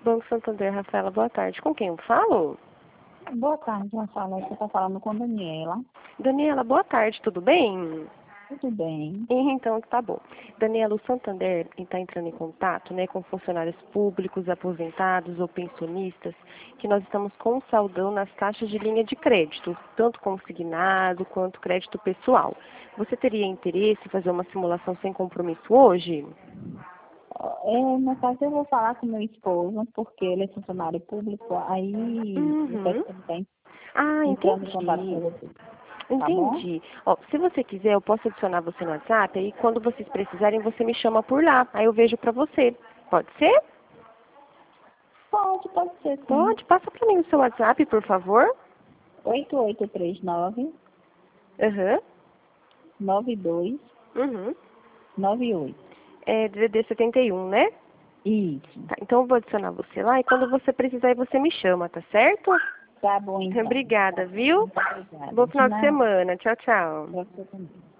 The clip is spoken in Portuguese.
Banco Santander, Rafaela, boa tarde. Com quem eu falo? Boa tarde, Rafaela. Você está falando com Daniela. Daniela, boa tarde, tudo bem? Tudo bem. Então, tá bom. Daniela, o Santander está entrando em contato, né, com funcionários públicos, aposentados ou pensionistas, que nós estamos com um saldão nas taxas de linha de crédito, tanto consignado quanto crédito pessoal. Você teria interesse em fazer uma simulação sem compromisso hoje? No caso, eu vou falar com meu esposo, porque ele é funcionário público, aí eu peço que ele está Ah, entrando em contato com entendi. você. Tá bom? Entendi. Ó, se você quiser, eu posso adicionar você no WhatsApp, aí quando vocês precisarem, você me chama por lá. Aí eu vejo pra você. Pode ser? Pode ser sim. Pode. Passa pra mim o seu WhatsApp, por favor. 8839 Aham. 9298. Uhum. É DDD 71, né? Isso. Tá, então eu vou adicionar você lá e quando você precisar, aí você me chama, tá certo? Tá bom, então. Obrigada, viu? Muito obrigada. Bom De final de nada. semana. Tchau, tchau. Pra você também.